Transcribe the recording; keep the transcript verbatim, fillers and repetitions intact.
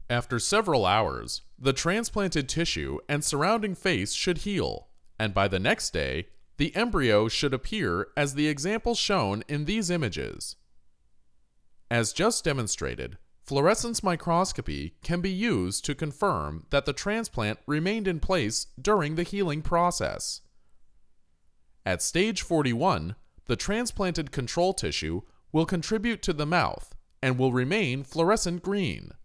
After several hours, the transplanted tissue and surrounding face should heal, and by the next day, the embryo should appear as the examples shown in these images. As just demonstrated, fluorescence microscopy can be used to confirm that the transplant remained in place during the healing process. At stage forty-one, the transplanted control tissue will contribute to the mouth and will remain fluorescent green.